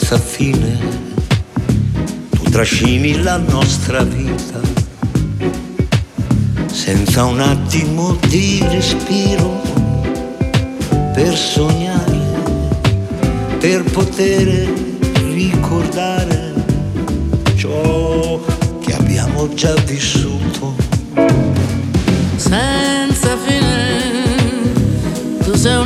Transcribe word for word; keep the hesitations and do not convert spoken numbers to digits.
senza fine, tu trascini la nostra vita senza un attimo di respiro, per sognare, per poter ricordare ciò che abbiamo già vissuto. Sai